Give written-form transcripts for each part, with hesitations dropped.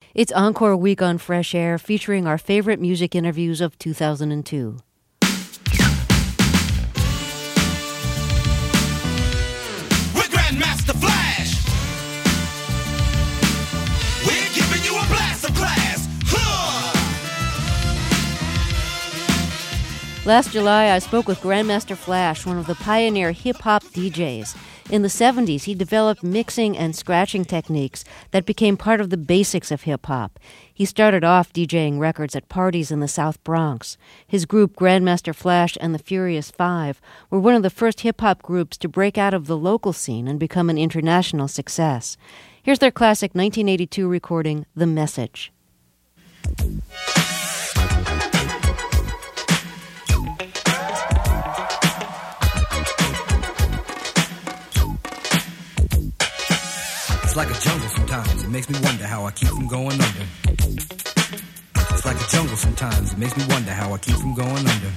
It's Encore Week on Fresh Air, featuring our favorite music interviews of 2002. We're Grandmaster Flash. We're giving you a blast of class. Last July, I spoke with Grandmaster Flash, one of the pioneer hip-hop DJs. In the 70s, he developed mixing and scratching techniques that became part of the basics of hip-hop. He started off DJing records at parties in the South Bronx. His group, Grandmaster Flash and the Furious Five, were one of the first hip-hop groups to break out of the local scene and become an international success. Here's their classic 1982 recording, The Message. It's like a jungle sometimes, it makes me wonder how I keep from going under. It's like a jungle sometimes, it makes me wonder how I keep from going under.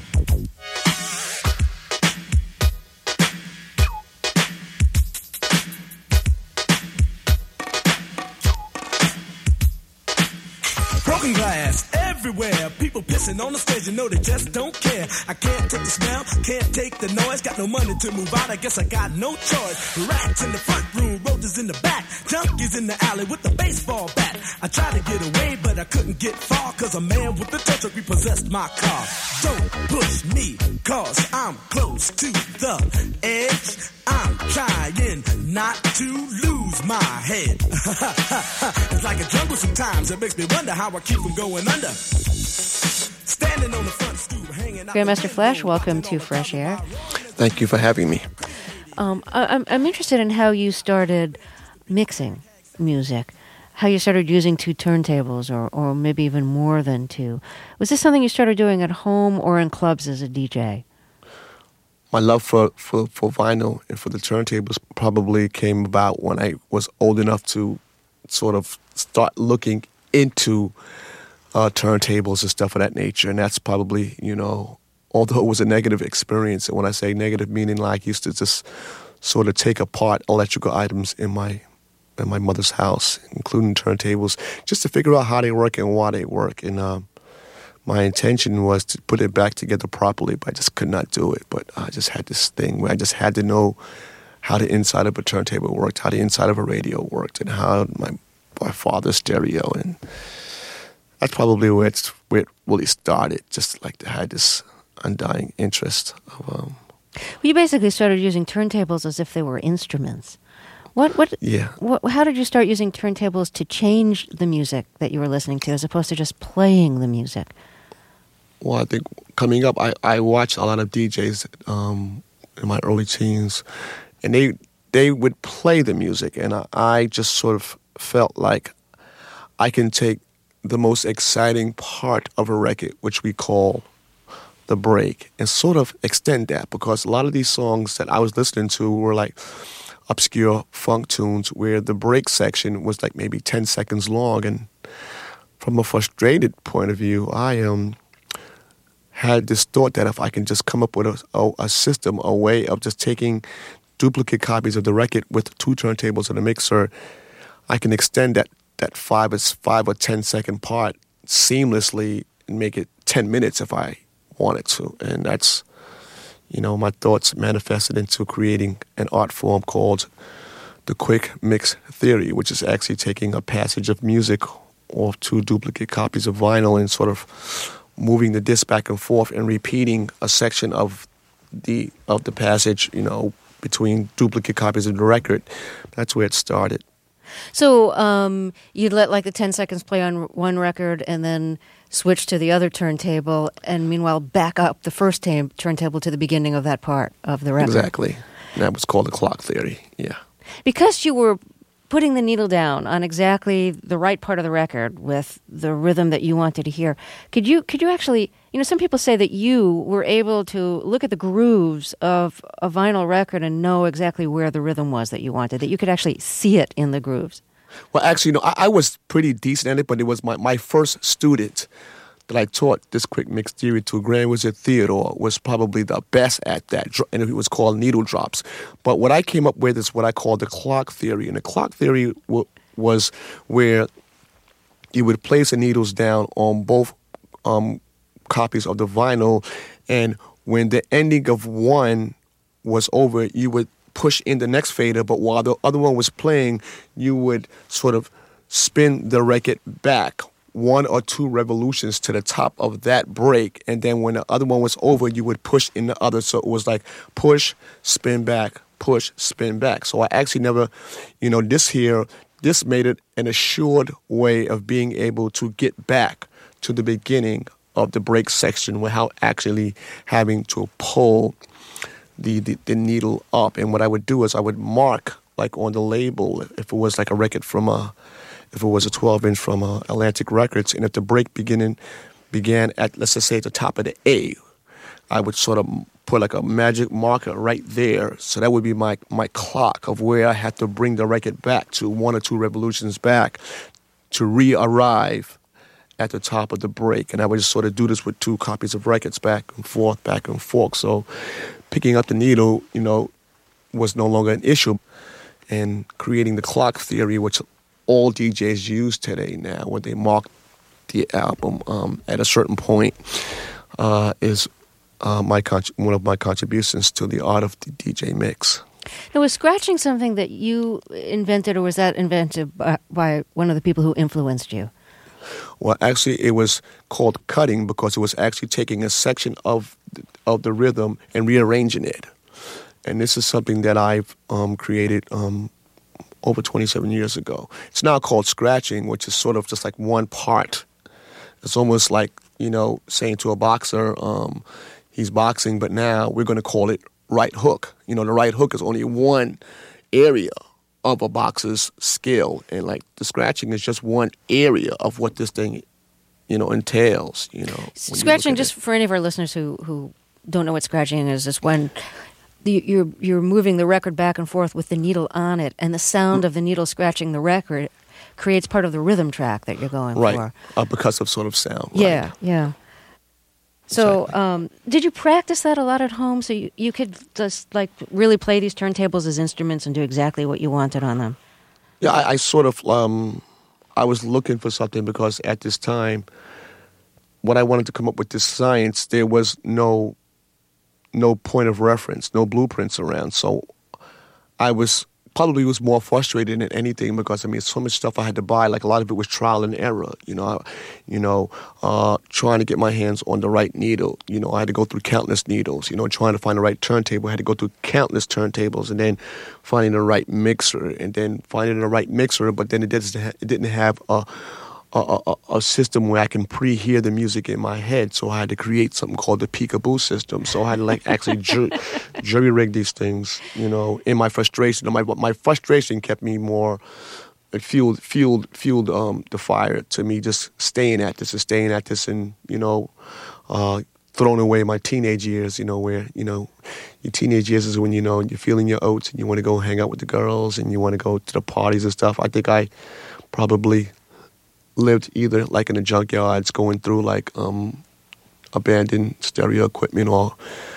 Broken glass everywhere, people pissing on the stage, you know they just don't care. I can't take the smell, can't take the noise, got no money to move out, I guess I got no choice. Rats in the front room, roaches in the back, junkies in the alley with the baseball bat. I tried to get away, but I couldn't get far, cause a man with the tow truck repossessed my car. Don't push me, cause I'm close to the edge. I'm trying not to lose my head. It's like a jungle sometimes, it makes me wonder how I keep from going under. Standing on the front stoop, hanging out. Grandmaster Flash, welcome to Fresh Air. Thank you for having me. I'm interested in how you started mixing music, how you started using two turntables or maybe even more than two. Was this something you started doing at home or in clubs as a DJ? My love for vinyl and for the turntables probably came about when I was old enough to sort of start looking into turntables and stuff of that nature. And that's probably, although it was a negative experience, and when I say negative, meaning like I used to just sort of take apart electrical items in my mother's house, including turntables, just to figure out how they work and why they work. And my intention was to put it back together properly, but I just could not do it. But I just had this thing where I just had to know how the inside of a turntable worked, how the inside of a radio worked, and how my father's stereo. And that's probably where it really started, just like I had this undying interest of... Well, you basically started using turntables as if they were instruments. How did you start using turntables to change the music that you were listening to as opposed to just playing the music? Well, I think coming up, I watched a lot of DJs in my early teens, and they would play the music, and I just sort of felt like I can take the most exciting part of a record, which we call the break, and sort of extend that, because a lot of these songs that I was listening to were like obscure funk tunes where the break section was like maybe 10 seconds long. And from a frustrated point of view, I had this thought that if I can just come up with a system, a way of just taking duplicate copies of the record with two turntables and a mixer, I can extend that 5 or 10 second part seamlessly and make it 10 minutes if I wanted to. And that's, my thoughts manifested into creating an art form called the quick mix theory, which is actually taking a passage of music or two duplicate copies of vinyl and sort of moving the disc back and forth and repeating a section of the passage, between duplicate copies of the record. That's where it started. So you'd let like the 10 seconds play on one record and then switch to the other turntable, and meanwhile back up the first turntable to the beginning of that part of the record. Exactly. And that was called the clock theory, yeah. Because you were putting the needle down on exactly the right part of the record with the rhythm that you wanted to hear, could you actually, some people say that you were able to look at the grooves of a vinyl record and know exactly where the rhythm was that you wanted, that you could actually see it in the grooves. Well, actually, I was pretty decent at it, but it was my first student that I taught this quick mix theory to, Grand Wizard Theodore, was probably the best at that, and it was called needle drops. But what I came up with is what I call the clock theory, and the clock theory was where you would place the needles down on both copies of the vinyl, and when the ending of one was over, you would push in the next fader, but while the other one was playing, you would sort of spin the record back 1 or 2 revolutions to the top of that break, and then when the other one was over, you would push in the other, so it was like push, spin back, push, spin back. So I actually never, this made it an assured way of being able to get back to the beginning of the break section without actually having to pull the needle up. And what I would do is I would mark, like on the label, if it was like a record if it was a 12-inch from Atlantic Records, and if the break began at, let's just say, at the top of the A, I would sort of put like a magic marker right there. So that would be my clock of where I had to bring the record back to 1 or 2 revolutions back to re-arrive at the top of the break. And I would just sort of do this with 2 copies of records back and forth, back and forth. So picking up the needle, was no longer an issue. And creating the clock theory, which all DJs use today now, when they mark the album at a certain point, is one of my contributions to the art of the DJ mix. Now, was scratching something that you invented, or was that invented by one of the people who influenced you? Well, actually, it was called cutting because it was actually taking a section of the rhythm and rearranging it. And this is something that I've created over 27 years ago. It's now called scratching, which is sort of just like one part. It's almost like, saying to a boxer, he's boxing, but now we're going to call it right hook. The right hook is only one area of a boxer's skill, and like the scratching is just one area of what this thing, entails. Scratching, just for any of our listeners who don't know what scratching is when you're moving the record back and forth with the needle on it, and the sound of the needle scratching the record creates part of the rhythm track that you're going for. Right, because of sort of sound. Yeah, right. yeah. So, did you practice that a lot at home, so you could just like really play these turntables as instruments and do exactly what you wanted on them? Yeah, I sort of I was looking for something because at this time, when I wanted to come up with this science, there was no point of reference, no blueprints around. So I was more frustrated than anything because, so much stuff I had to buy. Like a lot of it was trial and error, trying to get my hands on the right needle. I had to go through countless needles, trying to find the right turntable. I had to go through countless turntables and then finding the right mixer and then finding the right mixer, but then it didn't have a system where I can pre-hear the music in my head, so I had to create something called the peekaboo system. So I had to actually jury rig these things, in my frustration. My frustration kept me more fueled the fire to me just staying at this and throwing away my teenage years, where your teenage years is when you're feeling your oats and you want to go hang out with the girls and you want to go to the parties and stuff. I think I probably lived either like in the junkyards, going through like abandoned stereo equipment, or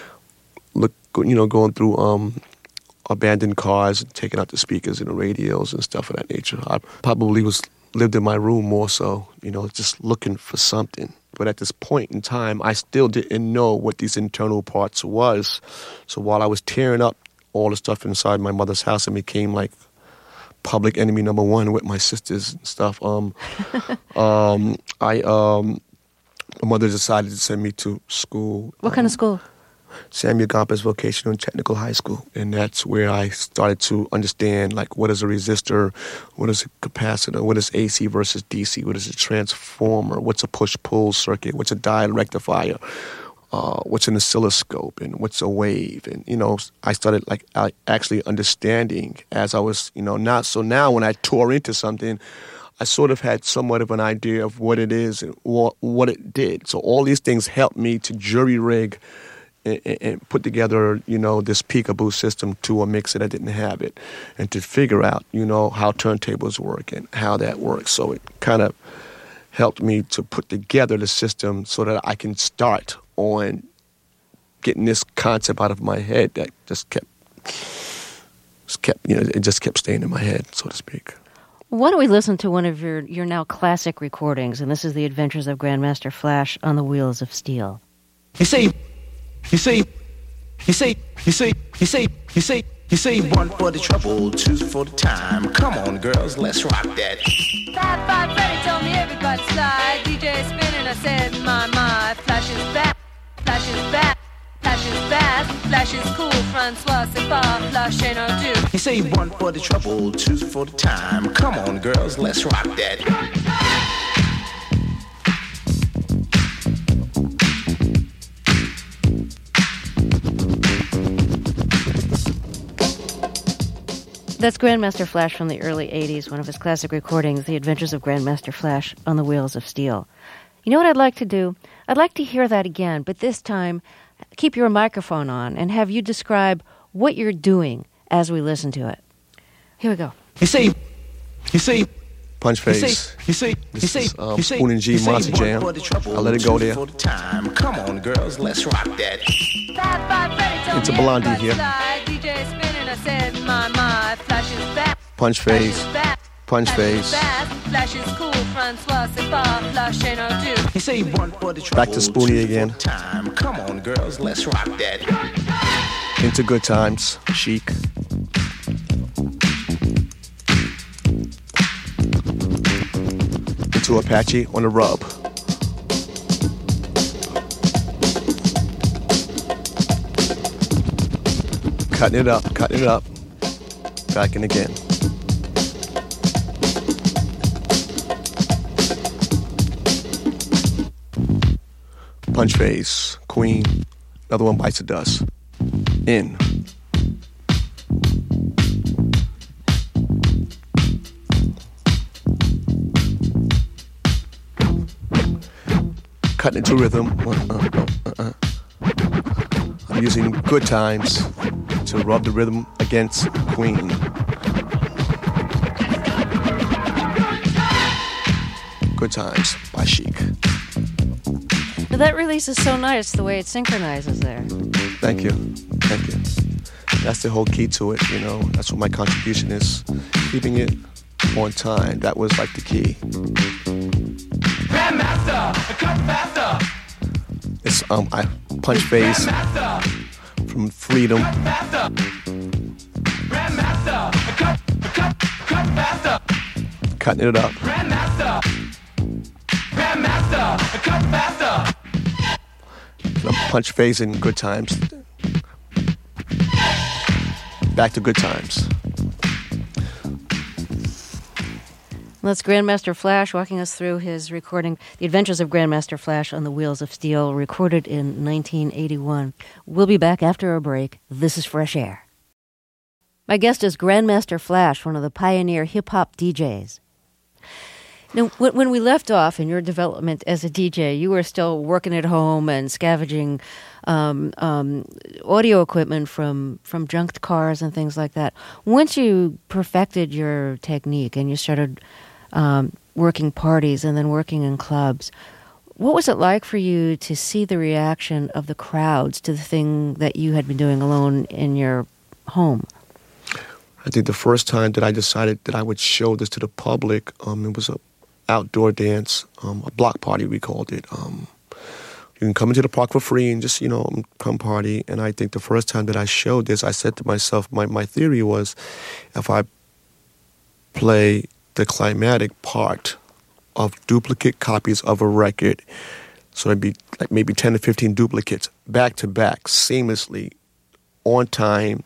going through abandoned cars and taking out the speakers and the radios and stuff of that nature. I probably lived in my room more so, just looking for something. But at this point in time, I still didn't know what these internal parts was. So while I was tearing up all the stuff inside my mother's house, it became like public enemy number one with my sisters and stuff. My mother decided to send me to school. What kind of school? Samuel Gompers Vocational and Technical High School. And that's where I started to understand, like, what is a resistor, what is a capacitor, what is AC versus DC, what is a transformer, what's a push-pull circuit, what's a diode rectifier, what's an oscilloscope, and what's a wave. And, I started, actually understanding as I was, not. So now when I tore into something, I sort of had somewhat of an idea of what it is and what it did. So all these things helped me to jury rig and put together, this peekaboo system to a mixer that didn't have it, and to figure out, how turntables work and how that works. So it kind of helped me to put together the system so that I can start on getting this concept out of my head that just kept staying in my head, so to speak. Why don't we listen to one of your now classic recordings, and this is The Adventures of Grandmaster Flash on the Wheels of Steel. You see, one for the trouble, two for the time. Come on, girls, let's rock that. 5-5 Freddy told me everybody's fly. DJ spinning, I said, my, Flash is back, Flash is back, Flash is fast, Flash is cool, Francois, c'est pas, Flash ain't no do. You say one for the trouble, two for the time. Come on, girls, let's rock that. That's Grandmaster Flash from the early 80s, one of his classic recordings, The Adventures of Grandmaster Flash on the Wheels of Steel. You know what I'd like to do? I'd like to hear that again, but this time, keep your microphone on and have you describe what you're doing as we listen to it. Here we go. You see, Punch Face. This is Spoon and G Monster Jam. I'll let it go there. Come on, girls, let's rock that. 5-5 Freddy told It's a me Blondie everybody's here. fly. DJ spinning, I said, my, Flash is back, Punch Flash Face. is back. Punch Flash is Face. fast, Flash is cool, Francois, c'est pas, Flash ain't no do. You say one for the trouble, Back to Spoonie two for again. the time. Come on, girls, let's rock that. Into Good Times. Chic. Into Apache on the rub. Cutting it up. Back in again. Punch Face, Queen, another one bites the dust. In. Cutting into rhythm. I'm using Good Times to rub the rhythm against Queen. Good Times by Chic. Now, that release is so nice, the way it synchronizes there. Thank you. That's the whole key to it, you know. That's what my contribution is. Keeping it on time. That was like the key. Grandmaster, come faster. It's I Punch Face from Freedom. Grandmaster, come faster. Cutting it up. Grandmaster, come faster. And I'm Punch Face in Good Times. Back to Good Times. That's Grandmaster Flash walking us through his recording, The Adventures of Grandmaster Flash on the Wheels of Steel, recorded in 1981. We'll be back after a break. This is Fresh Air. My guest is Grandmaster Flash, one of the pioneer hip-hop DJs. Now, when we left off in your development as a DJ, you were still working at home and scavenging audio equipment from junked cars and things like that. Once you perfected your technique and you started working parties and then working in clubs, what was it like for you to see the reaction of the crowds to the thing that you had been doing alone in your home? I think the first time that I decided that I would show this to the public, it was a outdoor dance, a block party we called it. You can come into the park for free and just, come party. And I think the first time that I showed this, I said to myself, my theory was, if I play the climatic part of duplicate copies of a record, so it'd be like maybe 10 to 15 duplicates, back to back, seamlessly, on time,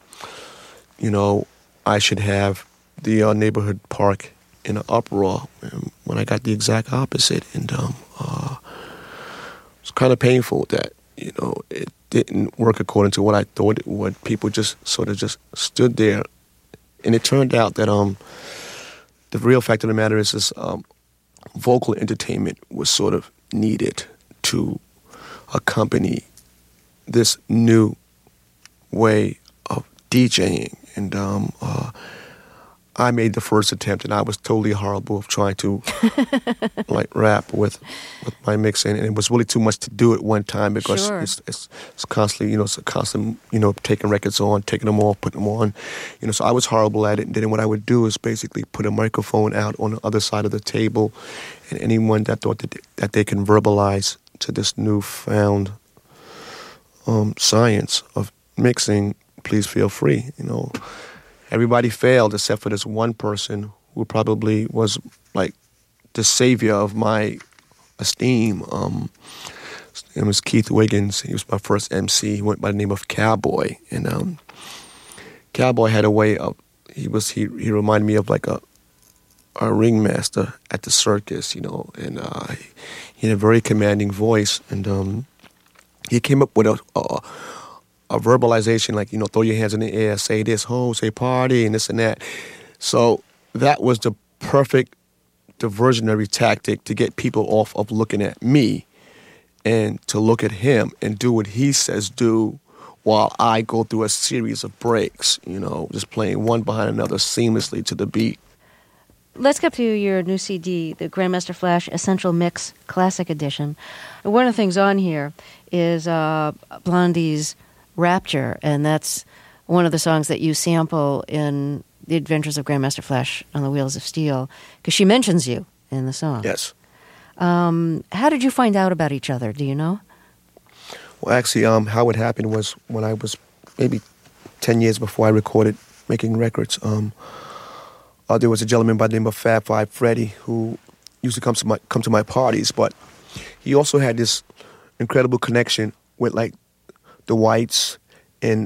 I should have the neighborhood park in an uproar. When I got the exact opposite, and it's kind of painful that it didn't work according to what I thought it would. People just sort of just stood there, and it turned out that the real fact of the matter is vocal entertainment was sort of needed to accompany this new way of DJing, and I made the first attempt, and I was totally horrible of trying to like rap with my mixing, and it was really too much to do at one time because Sure. it's constantly, it's a constant, taking records on, taking them off, putting them on, so I was horrible at it. And then what I would do is basically put a microphone out on the other side of the table, and anyone that thought that they can verbalize to this newfound science of mixing, please feel free, Everybody failed except for this one person who probably was like the savior of my esteem. It was Keith Wiggins. He was my first MC. He went by the name of Cowboy. And Cowboy had a way of, he reminded me of like a ringmaster at the circus, and he had a very commanding voice. And he came up with a verbalization, like, throw your hands in the air, say this, ho, say party, and this and that. So that was the perfect diversionary tactic to get people off of looking at me and to look at him and do what he says do while I go through a series of breaks, just playing one behind another seamlessly to the beat. Let's get to your new CD, the Grandmaster Flash Essential Mix Classic Edition. One of the things on here is Blondie's Rapture, and that's one of the songs that you sample in The Adventures of Grandmaster Flash on the Wheels of Steel, because she mentions you in the song. Yes. How did you find out about each other? Do you know? Well, actually, how it happened was when I was maybe 10 years before I recorded making records. There was a gentleman by the name of Fab Five Freddy who used to come to my parties, but he also had this incredible connection with like the whites and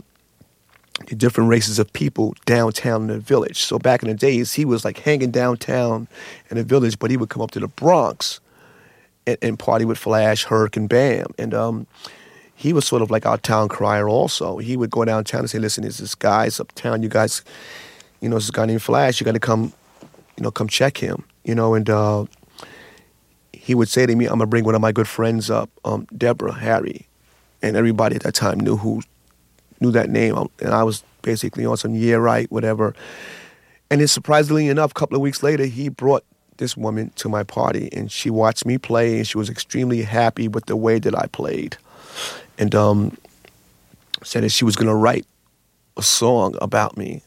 the different races of people downtown in the village. So back in the days, he was like hanging downtown in the village, but he would come up to the Bronx and party with Flash, Herc, and Bam. And he was sort of like our town crier also. He would go downtown and say, listen, there's this guy's uptown. You guys, there's this guy named Flash. You got to come, come check him. And he would say to me, I'm going to bring one of my good friends up, Deborah, Harry. And everybody at that time knew that name. And I was basically on some right, whatever. And then surprisingly enough, a couple of weeks later, he brought this woman to my party. And she watched me play, and she was extremely happy with the way that I played. And said that she was going to write a song about me.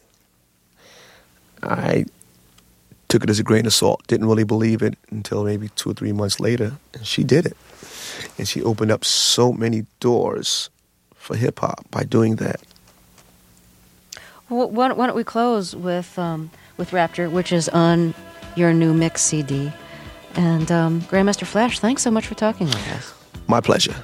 I took it as a grain of salt. Didn't really believe it until maybe 2 or 3 months later. And she did it. And she opened up so many doors for hip-hop by doing that. Well, why don't we close with Rapture, which is on your new mix CD. And Grandmaster Flash, thanks so much for talking with us. My pleasure.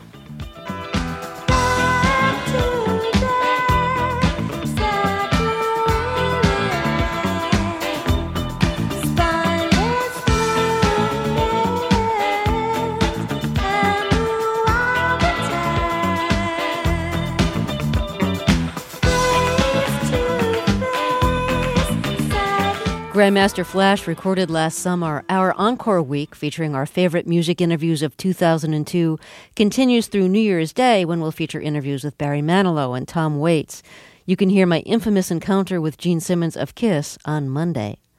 Grandmaster Flash recorded last summer. Our Encore Week, featuring our favorite music interviews of 2002, continues through New Year's Day, when we'll feature interviews with Barry Manilow and Tom Waits. You can hear my infamous encounter with Gene Simmons of Kiss on Monday.